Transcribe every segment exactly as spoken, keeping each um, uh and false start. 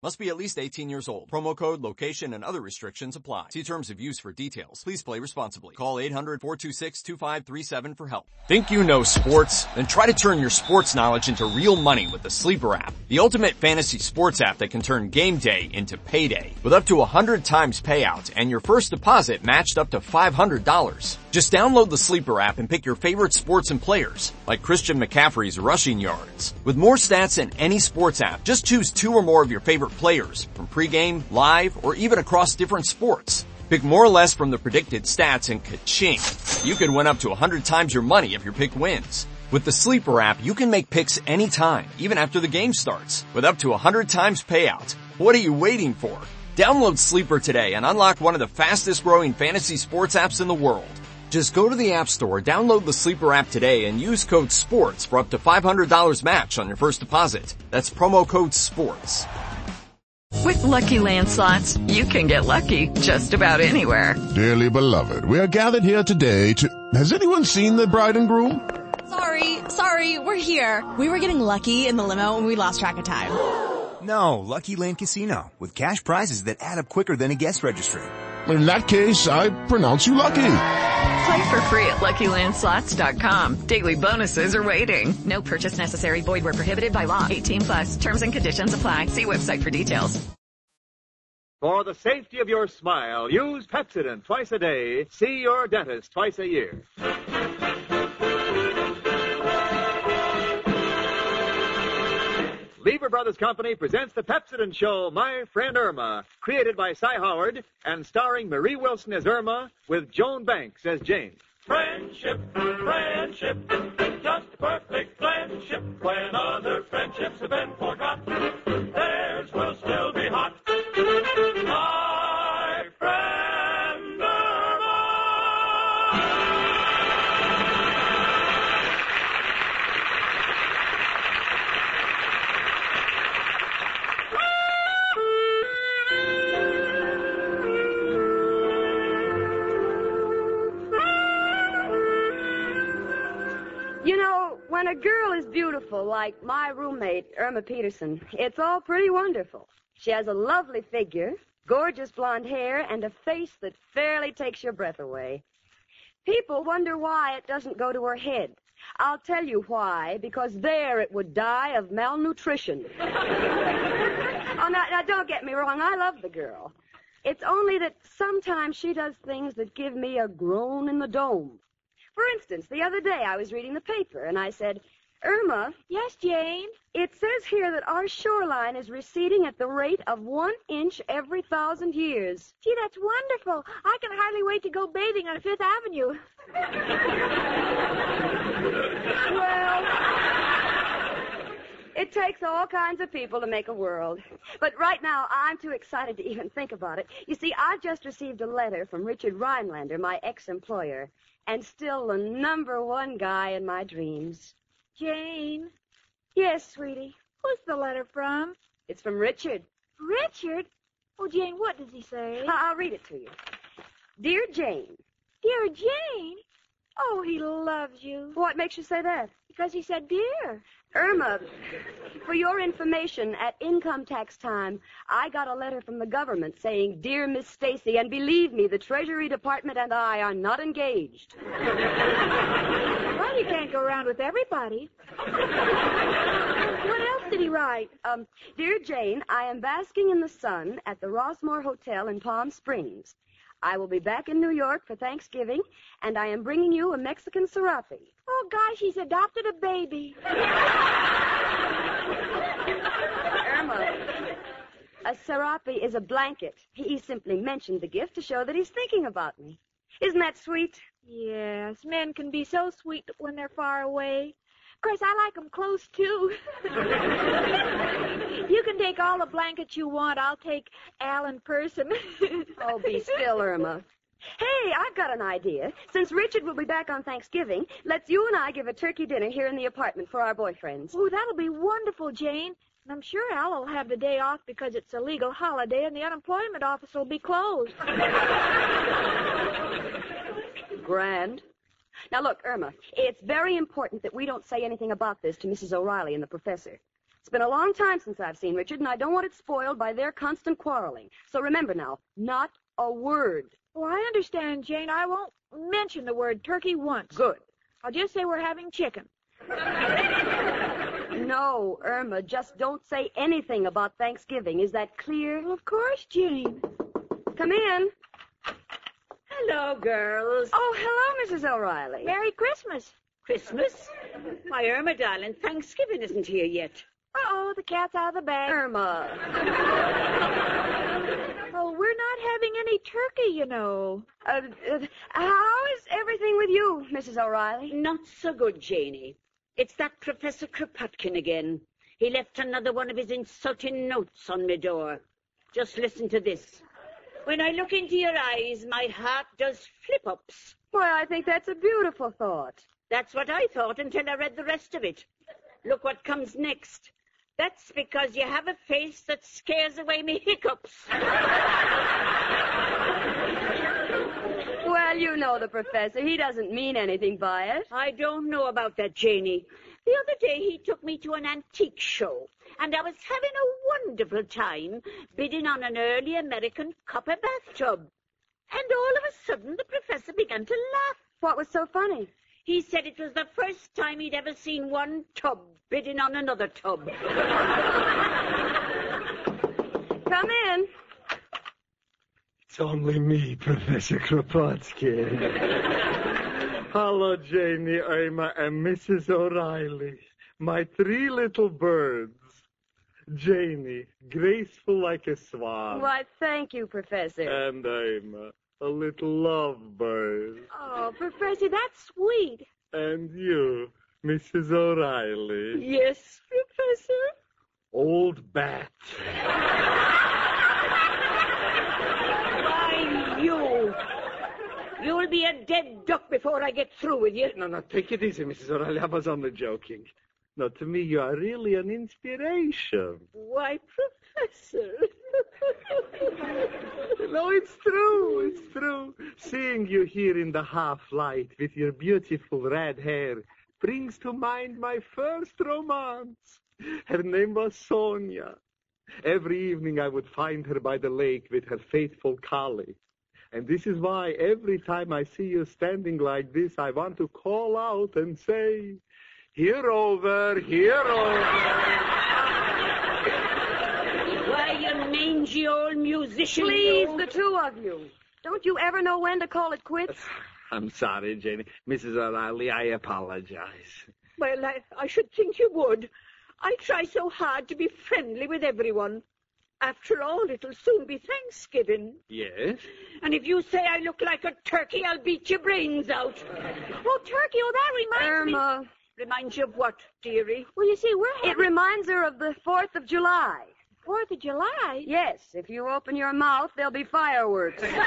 Must be at least eighteen years old. Promo code, location, and other restrictions apply. See terms of use for details. Please play responsibly. Call eight hundred, four two six, two five three seven for help. Think you know sports? Then try to turn your sports knowledge into real money with the Sleeper app. The ultimate fantasy sports app that can turn game day into payday. With up to one hundred times payout and your first deposit matched up to five hundred dollars. Just download the Sleeper app and pick your favorite sports and players, like Christian McCaffrey's rushing yards. With more stats than any sports app, just choose two or more of your favorite players from pregame, live, or even across different sports. Pick more or less from the predicted stats and ka-ching. You could win up to one hundred times your money if your pick wins. With the Sleeper app, you can make picks anytime, even after the game starts, with up to one hundred times payout. What are you waiting for? Download Sleeper today and unlock one of the fastest growing fantasy sports apps in the world. Just go to the App Store, download the Sleeper app today, and use code SPORTS for up to five hundred dollars match on your first deposit. That's promo code SPORTS. With Lucky Land Slots, you can get lucky just about anywhere. Dearly beloved, we are gathered here today to... Has anyone seen the bride and groom? Sorry, sorry, we're here. We were getting lucky in the limo and we lost track of time. No, Lucky Land Casino, with cash prizes that add up quicker than a guest registry. In that case, I pronounce you lucky. Play for free at Lucky Land Slots dot com. Daily bonuses are waiting. No purchase necessary. Void where prohibited by law. eighteen plus. Terms and conditions apply. See website for details. For the safety of your smile, use Pepsodent twice a day. See your dentist twice a year. Lever Brothers Company presents the Pepsodent Show, My Friend Irma, created by Cy Howard and starring Marie Wilson as Irma with Joan Banks as Jane. Friendship, friendship, just a perfect friendship. When other friendships have been forgot, theirs will still be hot. My friend Irma. You know, when a girl is beautiful, like my roommate, Irma Peterson, it's all pretty wonderful. She has a lovely figure, gorgeous blonde hair, and a face that fairly takes your breath away. People wonder why it doesn't go to her head. I'll tell you why, because there it would die of malnutrition. Oh, now, now, don't get me wrong, I love the girl. It's only that sometimes she does things that give me a groan in the dome. For instance, the other day I was reading the paper, and I said, Irma. Yes, Jane? It says here that our shoreline is receding at the rate of one inch every thousand years. Gee, that's wonderful. I can hardly wait to go bathing on Fifth Avenue. Well, it takes all kinds of people to make a world. But right now, I'm too excited to even think about it. You see, I've just received a letter from Richard Rhinelander, my ex-employer, and still the number one guy in my dreams. Jane? Yes, sweetie. Who's the letter from? It's from Richard. Richard? Oh, Jane, what does he say? I'll read it to you. Dear Jane. Dear Jane? Oh, he loves you. What makes you say that? Because he said dear. Irma, for your information, at income tax time, I got a letter from the government saying, Dear Miss Stacy, and believe me, the Treasury Department and I are not engaged. Well, you can't go around with everybody. What else did he write? Um, Dear Jane, I am basking in the sun at the Rossmore Hotel in Palm Springs. I will be back in New York for Thanksgiving, and I am bringing you a Mexican serape. Oh, gosh, he's adopted a baby. Irma, a serape is a blanket. He simply mentioned the gift to show that he's thinking about me. Isn't that sweet? Yes, men can be so sweet when they're far away. Of course, I like them close, too. You can take all the blankets you want. I'll take Al in person. Oh, be still, Irma. Hey, I've got an idea. Since Richard will be back on Thanksgiving, let's you and I give a turkey dinner here in the apartment for our boyfriends. Oh, that'll be wonderful, Jane. And I'm sure Al will have the day off because it's a legal holiday and the unemployment office will be closed. Grand. Now, look, Irma, it's very important that we don't say anything about this to Missus O'Reilly and the professor. It's been a long time since I've seen Richard, and I don't want it spoiled by their constant quarreling. So remember now, not a word. Well, I understand, Jane. I won't mention the word turkey once. Good. I'll just say we're having chicken. No, Irma, just don't say anything about Thanksgiving. Is that clear? Well, of course, Jane. Come in. Hello, girls. Oh, hello, Missus O'Reilly. Merry Christmas. Christmas? Why, Irma, darling, Thanksgiving isn't here yet. Uh-oh, the cat's out of the bag. Irma. Oh, we're not having any turkey, you know. Uh, uh, how is everything with you, Missus O'Reilly? Not so good, Janie. It's that Professor Kropotkin again. He left another one of his insulting notes on my door. Just listen to this. When I look into your eyes, my heart does flip-ups. Well, I think that's a beautiful thought. That's what I thought until I read the rest of it. Look what comes next. That's because you have a face that scares away me hiccups. Well, you know the professor. He doesn't mean anything by it. I don't know about that, Janie. The other day he took me to an antique show, and I was having a wonderful time bidding on an early American copper bathtub. And all of a sudden the professor began to laugh. What was so funny? He said it was the first time he'd ever seen one tub bidding on another tub. Come in. It's only me, Professor Kropotkin. Hello, Janie, Irma, and Missus O'Reilly. My three little birds. Janie, graceful like a swan. Why, thank you, Professor. And Irma, a little lovebird. Oh, Professor, that's sweet. And you, Missus O'Reilly. Yes, Professor? Old bat. Why, you. You'll be a dead duck before I get through with you. No, no, take it easy, Missus O'Reilly. I was only joking. No, to me, you are really an inspiration. Why, Professor? No, it's true, it's true. Seeing you here in the half-light with your beautiful red hair brings to mind my first romance. Her name was Sonia. Every evening I would find her by the lake with her faithful collie. And this is why every time I see you standing like this, I want to call out and say, "Here over, here over." Why, you mangy old musician. Please, you. the two of you. Don't you ever know when to call it quits? I'm sorry, Janie. Missus O'Reilly, I apologize. Well, I, I should think you would. I try so hard to be friendly with everyone. After all, it'll soon be Thanksgiving. Yes? And if you say I look like a turkey, I'll beat your brains out. Oh, turkey, oh, that reminds Irma. me. Reminds you of what, dearie? Well, you see, we're having... It reminds her of the fourth of July. Fourth of July? Yes, if you open your mouth, there'll be fireworks. Well,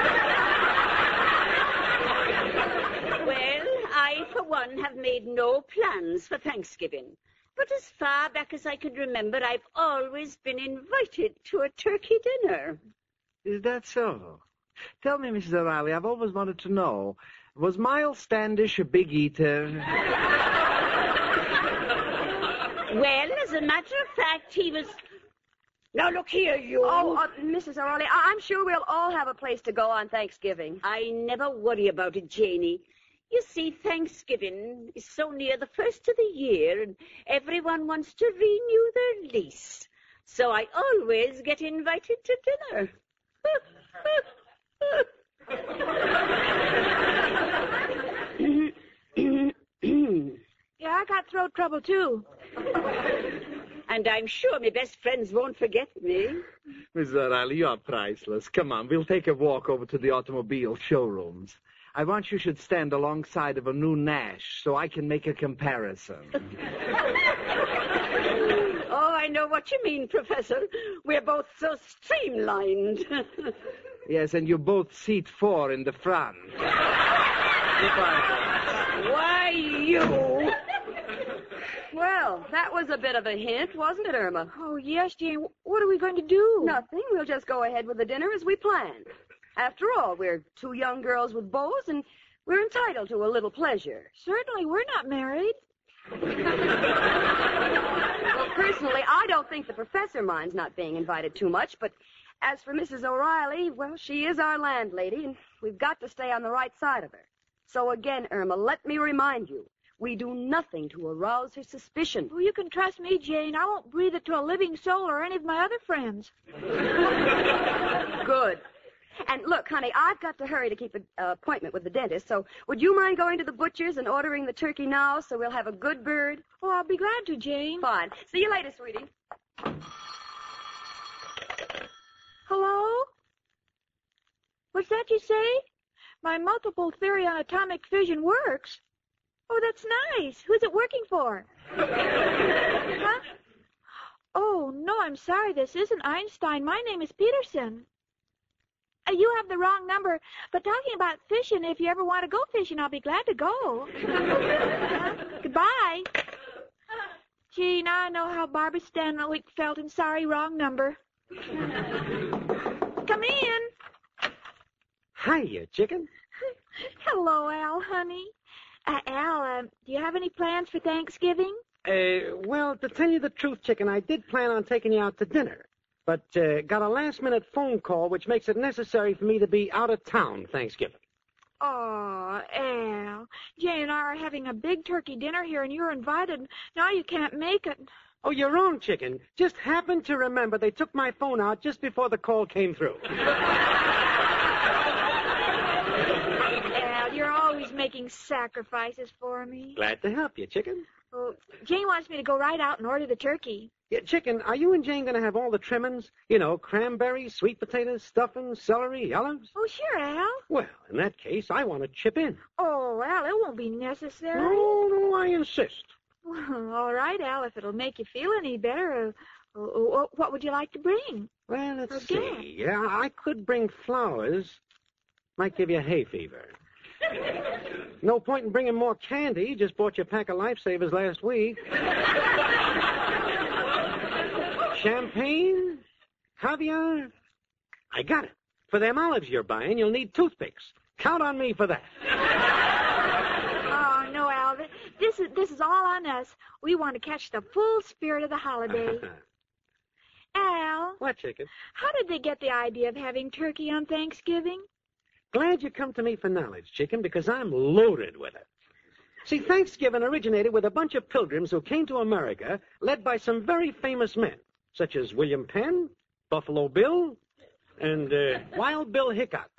I, for one, have made no plans for Thanksgiving. But as far back as I can remember, I've always been invited to a turkey dinner. Is that so? Tell me, Missus O'Reilly, I've always wanted to know, was Miles Standish a big eater? Well, as a matter of fact, he was... Now, look here, you... Oh, uh, Missus O'Reilly, I- I'm sure we'll all have a place to go on Thanksgiving. I never worry about it, Janie. You see, Thanksgiving is so near the first of the year, and everyone wants to renew their lease. So I always get invited to dinner. Yeah, I got throat trouble, too. And I'm sure my best friends won't forget me. Missus O'Reilly, you are priceless. Come on, we'll take a walk over to the automobile showrooms. I want you should stand alongside of a new Nash so I can make a comparison. Oh, I know what you mean, Professor. We're both so streamlined. Yes, and you're both seat four in the front. Why, you... Well, that was a bit of a hint, wasn't it, Irma? Oh, yes, Jane. What are we going to do? Nothing. We'll just go ahead with the dinner as we planned. After all, we're two young girls with bows, and we're entitled to a little pleasure. Certainly, we're not married. Well, personally, I don't think the professor minds not being invited too much, but as for Missus O'Reilly, well, she is our landlady, and we've got to stay on the right side of her. So again, Irma, let me remind you, we do nothing to arouse her suspicion. Well, you can trust me, Jane. I won't breathe it to a living soul or any of my other friends. Good. And look, honey, I've got to hurry to keep an uh, appointment with the dentist, so would you mind going to the butcher's and ordering the turkey now so we'll have a good bird? Oh, I'll be glad to, Jane. Fine. See you later, sweetie. Hello? What's that you say? My multiple theory on atomic fission works. Oh, that's nice. Who's it working for? Huh? Oh, no, I'm sorry. This isn't Einstein. My name is Peterson. Uh, you have the wrong number. But talking about fishing, if you ever want to go fishing, I'll be glad to go. uh, goodbye. Gee, now I know how Barbara Stanwyck felt, and sorry, wrong number. Come in. Hiya, chicken. Hello, Al, honey. Uh, Al, uh, do you have any plans for Thanksgiving? Uh, well, to tell you the truth, chicken, I did plan on taking you out to dinner, but uh, got a last-minute phone call which makes it necessary for me to be out of town Thanksgiving. Oh, Al, Jane and I are having a big turkey dinner here, and you're invited. Now you can't make it. Oh, you're wrong, chicken. Just happened to remember they took my phone out just before the call came through. Al, you're always making sacrifices for me. Glad to help you, chicken. Well, Jane wants me to go right out and order the turkey. Yeah, chicken, are you and Jane going to have all the trimmings? You know, cranberries, sweet potatoes, stuffing, celery, olives? Oh, sure, Al. Well, in that case, I want to chip in. Oh, Al, it won't be necessary. No, no, I insist. Well, all right, Al, if it'll make you feel any better, uh, uh, what would you like to bring? Well, let's Okay. see. Yeah, I could bring flowers. Might give you hay fever. No point in bringing more candy. Just bought you a pack of Lifesavers last week. Champagne? Caviar? I got it. For them olives you're buying, you'll need toothpicks. Count on me for that. Oh, no, Al. th- This is, this is all on us. We want to catch the full spirit of the holiday. Al, What, chicken? how did they get the idea of having turkey on Thanksgiving? Glad you come to me for knowledge, chicken, because I'm loaded with it. See, Thanksgiving originated with a bunch of pilgrims who came to America, led by some very famous men, such as William Penn, Buffalo Bill, and uh, Wild Bill Hickok.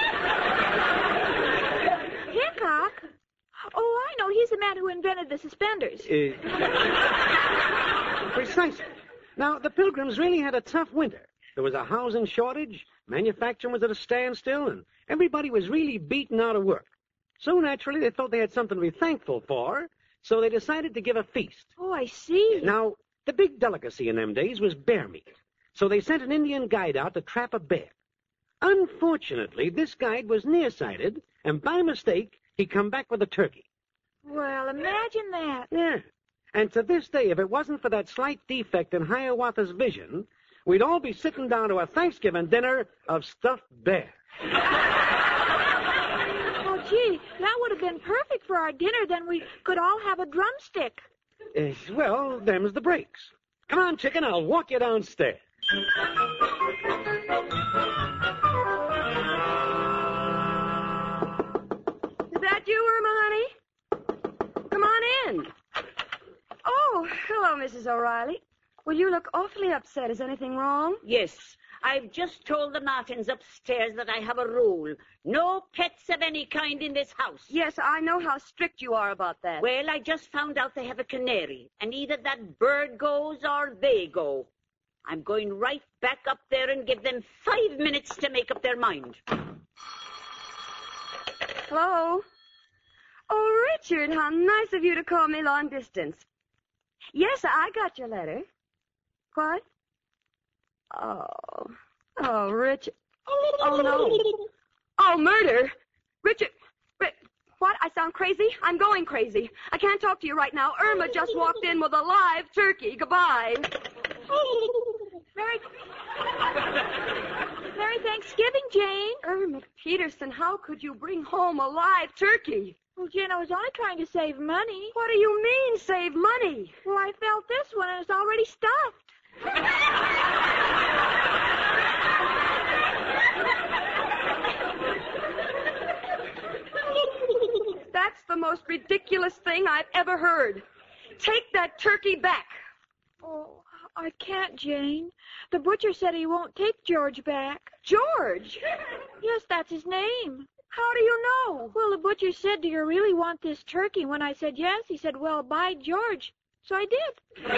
Hickok? Oh, I know. He's the man who invented the suspenders. Uh, precisely. Now, the Pilgrims really had a tough winter. There was a housing shortage, manufacturing was at a standstill, and everybody was really beaten out of work. So naturally, they thought they had something to be thankful for, so they decided to give a feast. Oh, I see. Now, the big delicacy in them days was bear meat, so they sent an Indian guide out to trap a bear. Unfortunately, this guide was nearsighted, and by mistake, he come back with a turkey. Well, imagine that. Yeah. And to this day, if it wasn't for that slight defect in Hiawatha's vision, we'd all be sitting down to a Thanksgiving dinner of stuffed bear. Oh, gee, that would have been perfect for our dinner. Then we could all have a drumstick. Uh, well, them's the breaks. Come on, chicken, I'll walk you downstairs. Is that you, Irma, honey? Come on in. Oh, hello, Missus O'Reilly. Well, you look awfully upset. Is anything wrong? Yes. I've just told the Martins upstairs that I have a rule. No pets of any kind in this house. Yes, I know how strict you are about that. Well, I just found out they have a canary, and either that bird goes or they go. I'm going right back up there and give them five minutes to make up their mind. Hello? Oh, Richard, how nice of you to call me long distance. Yes, I got your letter. What? Oh. Oh, Richard. Oh, no. Oh, murder. Richard. Ri- What? I sound crazy? I'm going crazy. I can't talk to you right now. Irma just walked in with a live turkey. Goodbye. Merry... Merry Thanksgiving, Jane. Irma Peterson, how could you bring home a live turkey? Well, Jane, I was only trying to save money. What do you mean, save money? Well, I felt this one, and it's already stuffed. That's the most ridiculous thing I've ever heard. Take that turkey back. Oh, I can't, Jane. The butcher said he won't take George back. George? Yes, that's his name. How do you know? Well, the butcher said, do you really want this turkey? When I said yes, he said, well, by George. So I did.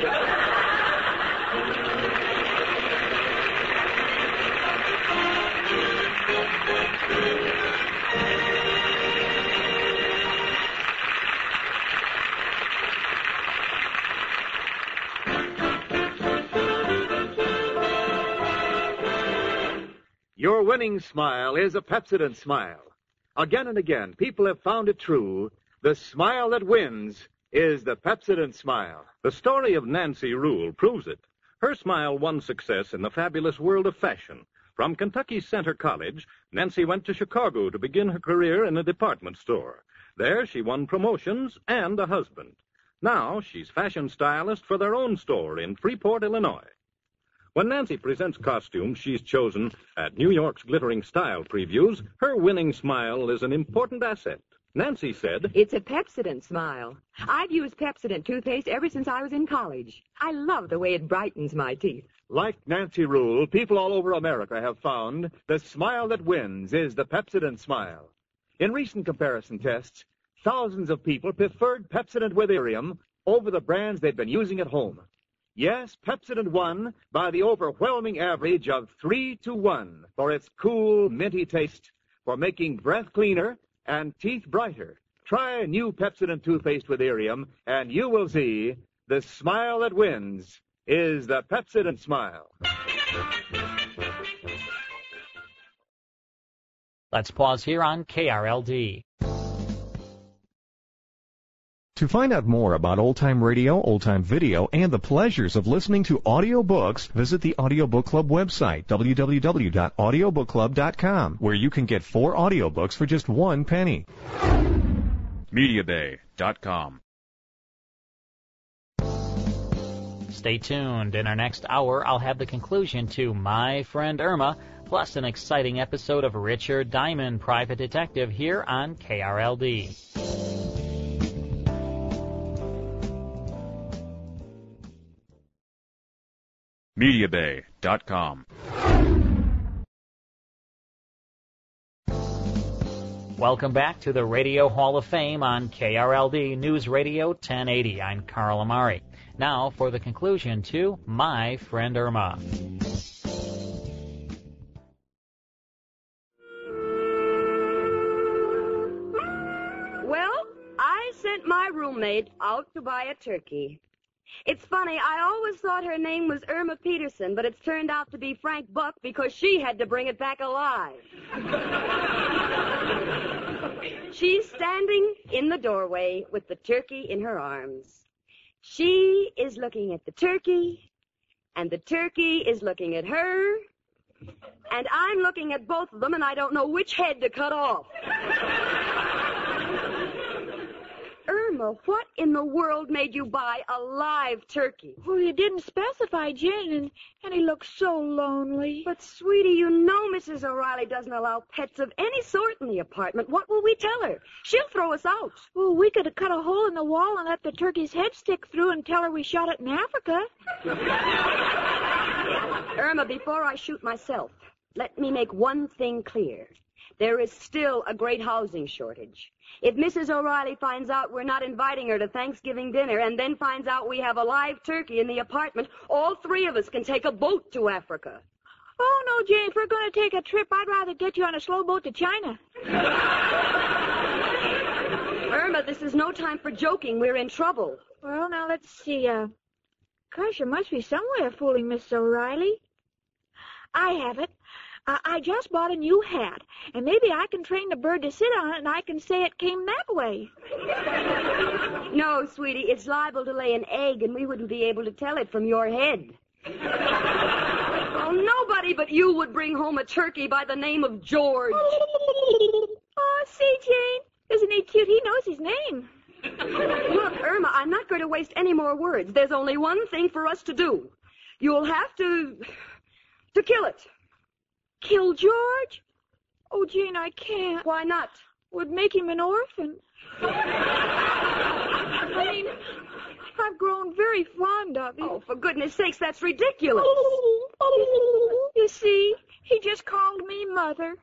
Your winning smile is a Pepsodent smile. Again and again, people have found it true. The smile that wins is the Pepsodent smile. The story of Nancy Rule proves it. Her smile won success in the fabulous world of fashion. From Kentucky's Center College, Nancy went to Chicago to begin her career in a department store. There she won promotions and a husband. Now she's fashion stylist for their own store in Freeport, Illinois. When Nancy presents costumes she's chosen at New York's glittering style previews, her winning smile is an important asset. Nancy said, It's a Pepsodent smile. I've used Pepsodent toothpaste ever since I was in college. I love the way it brightens my teeth. Like Nancy Rule, people all over America have found the smile that wins is the Pepsodent smile. In recent comparison tests, thousands of people preferred Pepsodent with Irium over the brands they'd been using at home. Yes, Pepsodent won by the overwhelming average of three to one for its cool, minty taste, for making breath cleaner and teeth brighter. Try new Pepsodent toothpaste with Irium, and you will see the smile that wins is the Pepsodent smile. Let's pause here on K R L D. To find out more about old-time radio, old-time video, and the pleasures of listening to audiobooks, visit the Audiobook Club website, w w w dot audiobook club dot com, where you can get four audiobooks for just one penny. media bay dot com. Stay tuned. In our next hour, I'll have the conclusion to My Friend Irma, plus an exciting episode of Richard Diamond, Private Detective, here on K R L D. media bay dot com. Welcome back to the Radio Hall of Fame on K R L D News Radio ten eighty. I'm Carl Amari. Now for the conclusion to My Friend Irma. Well, I sent my roommate out to buy a turkey. It's funny, I always thought her name was Irma Peterson, but it's turned out to be Frank Buck because she had to bring it back alive. She's standing in the doorway with the turkey in her arms. She is looking at the turkey, and the turkey is looking at her, and I'm looking at both of them, and I don't know which head to cut off. Irma, what in the world made you buy a live turkey? Well, you didn't specify, Jane, and, and he looks so lonely. But, sweetie, you know Missus O'Reilly doesn't allow pets of any sort in the apartment. What will we tell her? She'll throw us out. Well, we could have cut a hole in the wall and let the turkey's head stick through and tell her we shot it in Africa. Irma, before I shoot myself, let me make one thing clear. There is still a great housing shortage. If Missus O'Reilly finds out we're not inviting her to Thanksgiving dinner and then finds out we have a live turkey in the apartment, all three of us can take a boat to Africa. Oh, no, Jane, if we're going to take a trip, I'd rather get you on a slow boat to China. Irma, this is no time for joking. We're in trouble. Well, now, let's see. Uh, gosh, there must be some way of fooling Miss O'Reilly. I have it. Uh, I just bought a new hat, and maybe I can train the bird to sit on it, and I can say it came that way. No, sweetie, it's liable to lay an egg, and we wouldn't be able to tell it from your head. Oh, nobody but you would bring home a turkey by the name of George. Oh, see, Jane, there's an Isn't he cute? He knows his name. Look, Irma, I'm not going to waste any more words. There's only one thing for us to do. You'll have to... to kill it. Kill George? Oh, Jane, I can't. Why not? Would make him an orphan. I mean, I've grown very fond of him. Oh, for goodness sakes, that's ridiculous. You see, he just called me Mother.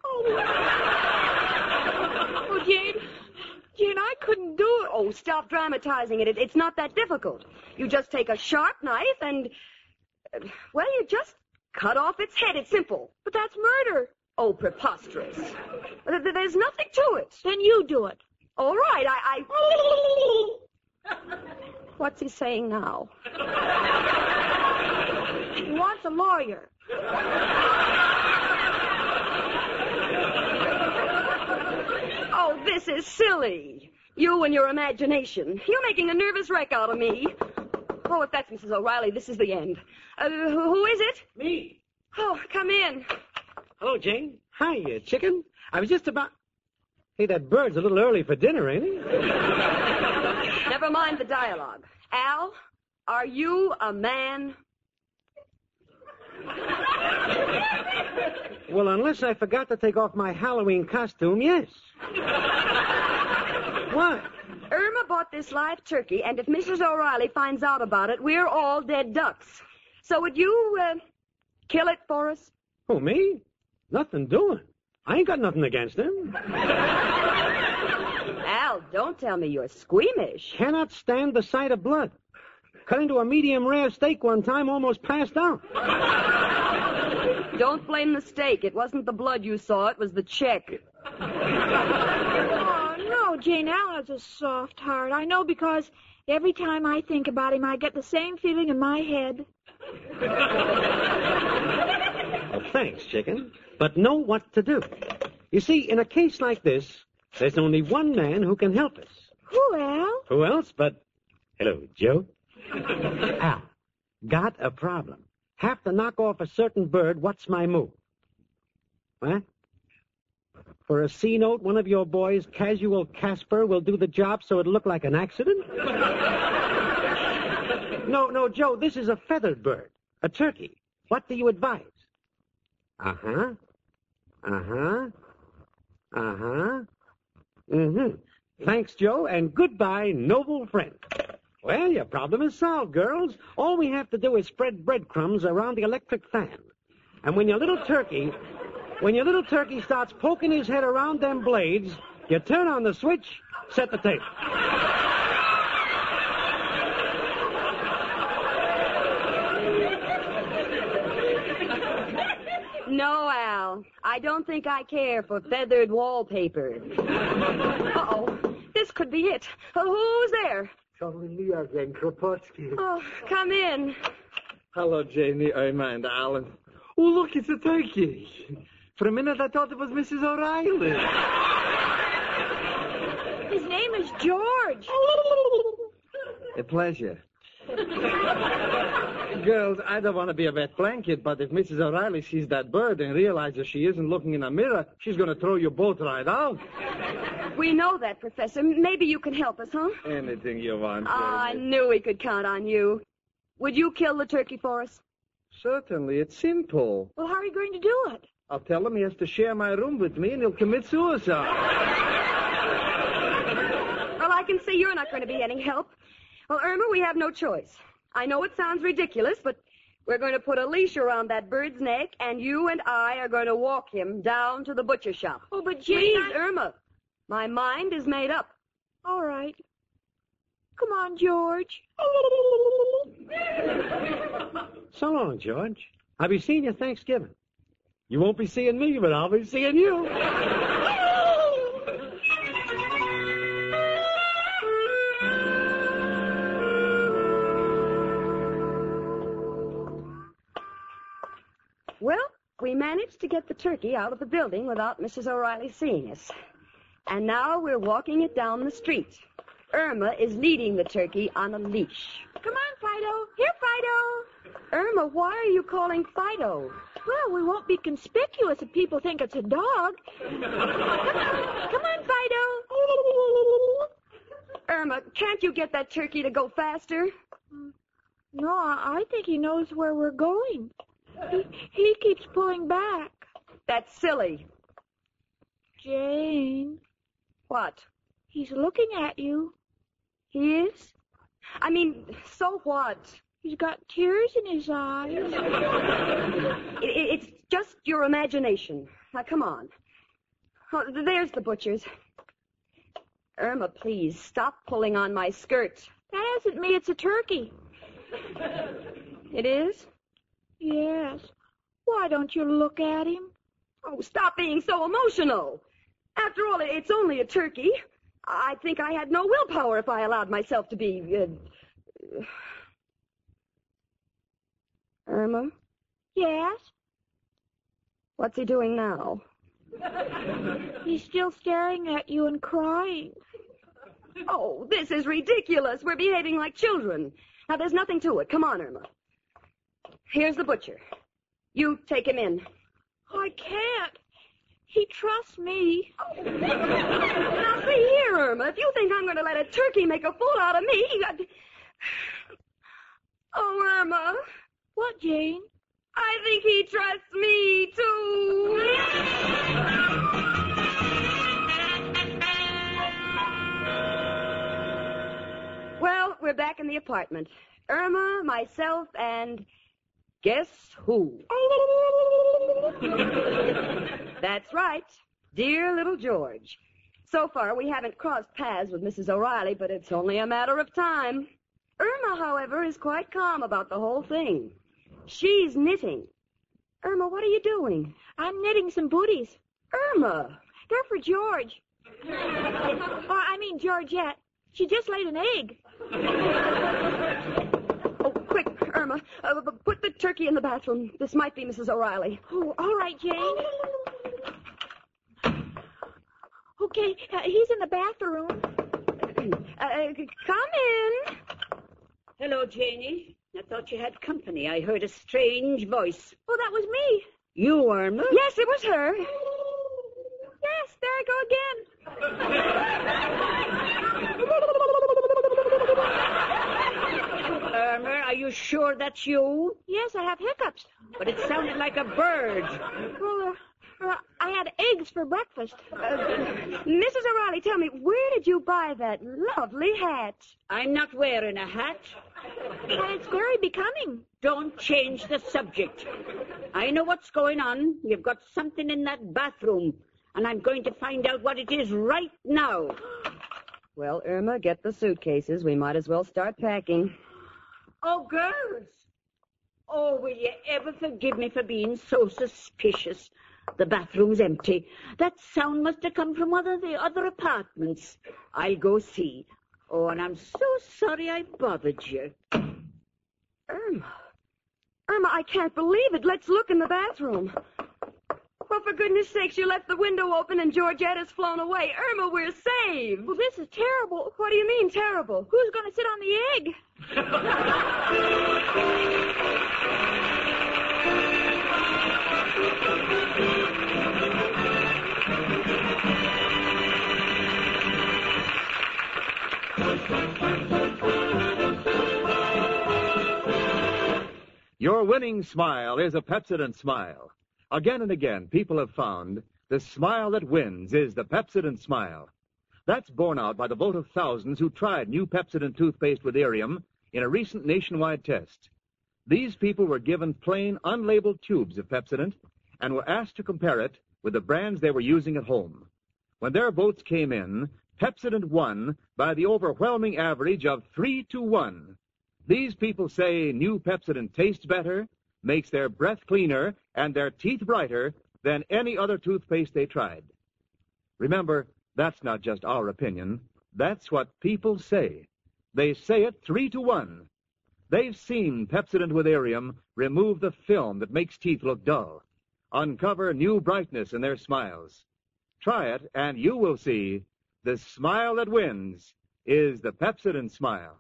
Oh, Jane, Jane, I couldn't do it. Oh, stop dramatizing it. it. It's not that difficult. You just take a sharp knife and, uh, well, you just cut off its head. It's simple. But that's murder. Oh, preposterous. There's nothing to it. Then you do it. All right, I... I... What's he saying now? He wants a lawyer. Oh, this is silly. You and your imagination. You're making a nervous wreck out of me. Oh, if that's Missus O'Reilly, this is the end. Uh, who is it? Me. Oh, come in. Hello, Jane. Hi, uh, chicken. I was just about... Hey, that bird's a little early for dinner, ain't he? Never mind the dialogue. Al, are you a man? Well, unless I forgot to take off my Halloween costume, yes. What? Irma bought this live turkey, and if Missus O'Reilly finds out about it, we're all dead ducks. So would you, uh, kill it for us? Who, me? Nothing doing. I ain't got nothing against him. Al, don't tell me you're squeamish. Cannot stand the sight of blood. Cut into a medium rare steak one time, almost passed out. Don't blame the steak. It wasn't the blood you saw, it was the check. Oh, no, Jane, Al has a soft heart. I know because every time I think about him, I get the same feeling in my head. Well, thanks, chicken. But know what to do. You see, in a case like this, there's only one man who can help us. Who, Al? Who else but... Hello, Joe. Al, got a problem. Have to knock off a certain bird. What's my move? What? For a C note, one of your boys, Casual Casper, will do the job so it'll look like an accident? No, no, Joe, this is a feathered bird. A turkey. What do you advise? Uh-huh. Uh-huh. Uh-huh. Mm-hmm. Thanks, Joe, and goodbye, noble friend. Well, your problem is solved, girls. All we have to do is spread breadcrumbs around the electric fan. And when your little turkey, when your little turkey starts poking his head around them blades, you turn on the switch, set the tape. No, Al. I don't think I care for feathered wallpaper. Uh-oh. This could be it. Uh, who's there? It's only me again, Kropotkin. Oh, come in. Hello, Janie, Irma, and Alan. Oh, look, it's a turkey. For a minute, I thought it was Missus O'Reilly. His name is George. A pleasure. Girls, I don't want to be a wet blanket, but if Missus O'Reilly sees that bird and realizes she isn't looking in a mirror, she's going to throw your boat right out. We know that, Professor. Maybe you can help us, huh? Anything you want. Oh, I knew we could count on you. Would you kill the turkey for us? Certainly. It's simple. Well, how are you going to do it? I'll tell him he has to share my room with me and he'll commit suicide. Well, I can see you're not going to be any help. Well, Irma, we have no choice. I know it sounds ridiculous, but we're going to put a leash around that bird's neck, and you and I are going to walk him down to the butcher shop. Oh, but Jane... Please, I... Irma, my mind is made up. All right. Come on, George. So long, George. I'll be seeing you Thanksgiving. You won't be seeing me, but I'll be seeing you. Well, we managed to get the turkey out of the building without Missus O'Reilly seeing us. And now we're walking it down the street. Irma is leading the turkey on a leash. Come on, Fido. Here, Fido. Irma, why are you calling Fido? Well, we won't be conspicuous if people think it's a dog. Come on, Come on, Fido. Irma, can't you get that turkey to go faster? No, I think he knows where we're going. He, he keeps pulling back. That's silly. Jane. What? He's looking at you. He is? I mean, so what? He's got tears in his eyes. it, it, it's just your imagination. Now, come on. Oh, there's the butcher's. Irma, please, stop pulling on my skirt. That isn't me, it's a turkey. It is? Yes. Why don't you look at him? Oh, stop being so emotional. After all, it's only a turkey. I think I had no willpower if I allowed myself to be... Uh... Irma? Yes? What's he doing now? He's still staring at you and crying. Oh, this is ridiculous. We're behaving like children. Now, there's nothing to it. Come on, Irma. Here's the butcher. You take him in. I can't. He trusts me. Oh. Now, see here, Irma. If you think I'm going to let a turkey make a fool out of me... I... Oh, Irma. What, Jane? I think he trusts me, too. Well, we're back in the apartment. Irma, myself, and guess who? That's right. Dear little George. So far, we haven't crossed paths with Missus O'Reilly, but it's only a matter of time. Irma, however, is quite calm about the whole thing. She's knitting. Irma, what are you doing? I'm knitting some booties. Irma! They're for George. Or, I mean, Georgette. She just laid an egg. Oh, quick, Irma. Uh, put the turkey in the bathroom. This might be Missus O'Reilly. Oh, all right, Jane. Okay, uh, he's in the bathroom. Uh, come in. Hello, Janie. I thought you had company. I heard a strange voice. Oh, that was me. You, Irma? Yes, it was her. Yes, there I go again. Irma, are you sure that's you? Yes, I have hiccups. But it sounded like a bird. Well, uh, uh, I had eggs for breakfast. Uh, Missus O'Reilly, tell me, where did you buy that lovely hat? I'm not wearing a hat. Well, it's very becoming. Don't change the subject. I know what's going on. You've got something in that bathroom, and I'm going to find out what it is right now. Well, Irma, get the suitcases. We might as well start packing. Oh, girls. Oh, will you ever forgive me for being so suspicious? The bathroom's empty. That sound must have come from one of the other apartments. I'll go see. Oh, and I'm so sorry I bothered you. Irma. Irma, I can't believe it. Let's look in the bathroom. Well, for goodness sakes, you left the window open and Georgette has flown away. Irma, we're saved. Well, this is terrible. What do you mean, terrible? Who's going to sit on the egg? Your winning smile is a Pepsodent smile. Again and again, people have found the smile that wins is the Pepsodent smile. That's borne out by the vote of thousands who tried new Pepsodent toothpaste with Irium in a recent nationwide test. These people were given plain, unlabeled tubes of Pepsodent and were asked to compare it with the brands they were using at home. When their votes came in, Pepsodent won by the overwhelming average of three to one. These people say new Pepsodent tastes better, makes their breath cleaner, and their teeth brighter than any other toothpaste they tried. Remember, that's not just our opinion. That's what people say. They say it three to one. They've seen Pepsodent with Irium remove the film that makes teeth look dull, uncover new brightness in their smiles. Try it, and you will see the smile that wins is the Pepsodent smile.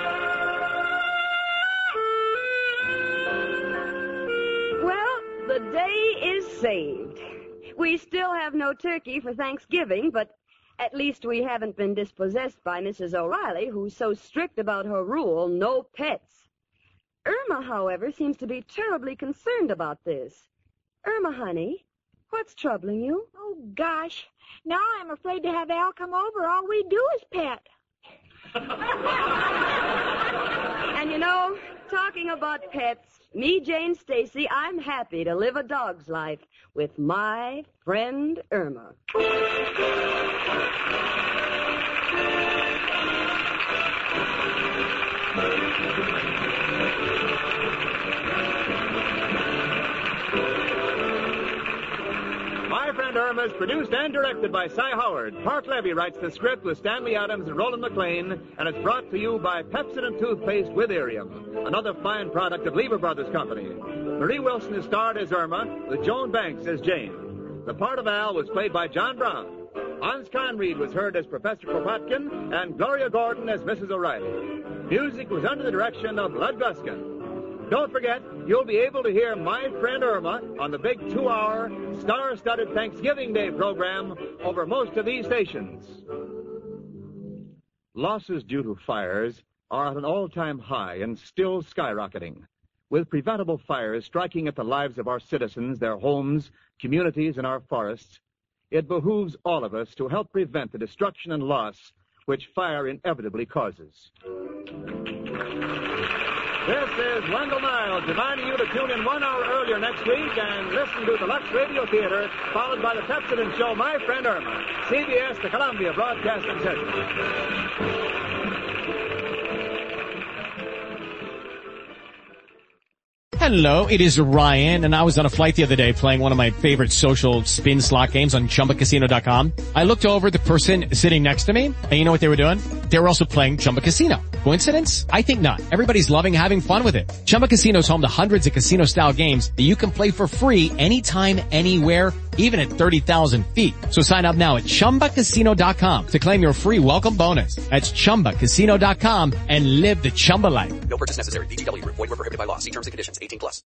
Well, the day is saved. We still have no turkey for Thanksgiving, but at least we haven't been dispossessed by Missus O'Reilly, who's so strict about her rule, no pets. Irma, however, seems to be terribly concerned about this. Irma, honey, what's troubling you? Oh, gosh. Now I'm afraid to have Al come over. All we do is pet. And you know, talking about pets, me, Jane Stacy, I'm happy to live a dog's life with my friend Irma. My Friend Irma is produced and directed by Cy Howard. Park Levy writes the script with Stanley Adams and Roland McLean, and it's brought to you by Pepsodent Toothpaste with Irium, another fine product of Lever Brothers Company. Marie Wilson is starred as Irma, with Joan Banks as Jane. The part of Al was played by John Brown. Hans Conried was heard as Professor Kropotkin, and Gloria Gordon as Missus O'Reilly. Music was under the direction of Lud Guskin. Don't forget, you'll be able to hear My Friend Irma on the big two-hour, star-studded Thanksgiving Day program over most of these stations. Losses due to fires are at an all-time high and still skyrocketing. With preventable fires striking at the lives of our citizens, their homes, communities, and our forests, it behooves all of us to help prevent the destruction and loss which fire inevitably causes. This is Wendell Niles reminding you to tune in one hour earlier next week and listen to the Lux Radio Theater, followed by the Pepsodent show, My Friend Irma. C B S, the Columbia Broadcasting System. Hello, it is Ryan, and I was on a flight the other day playing one of my favorite social spin slot games on Chumba Casino dot com. I looked over at the person sitting next to me, and you know what they were doing? They were also playing Chumba Casino. Coincidence? I think not. Everybody's loving having fun with it. Chumba Casino is home to hundreds of casino-style games that you can play for free anytime, anywhere, even at thirty thousand feet. So sign up now at Chumba Casino dot com to claim your free welcome bonus. That's Chumba Casino dot com and live the Chumba life. No purchase necessary. V G W. Void where prohibited by law. See terms and conditions. eighteen plus.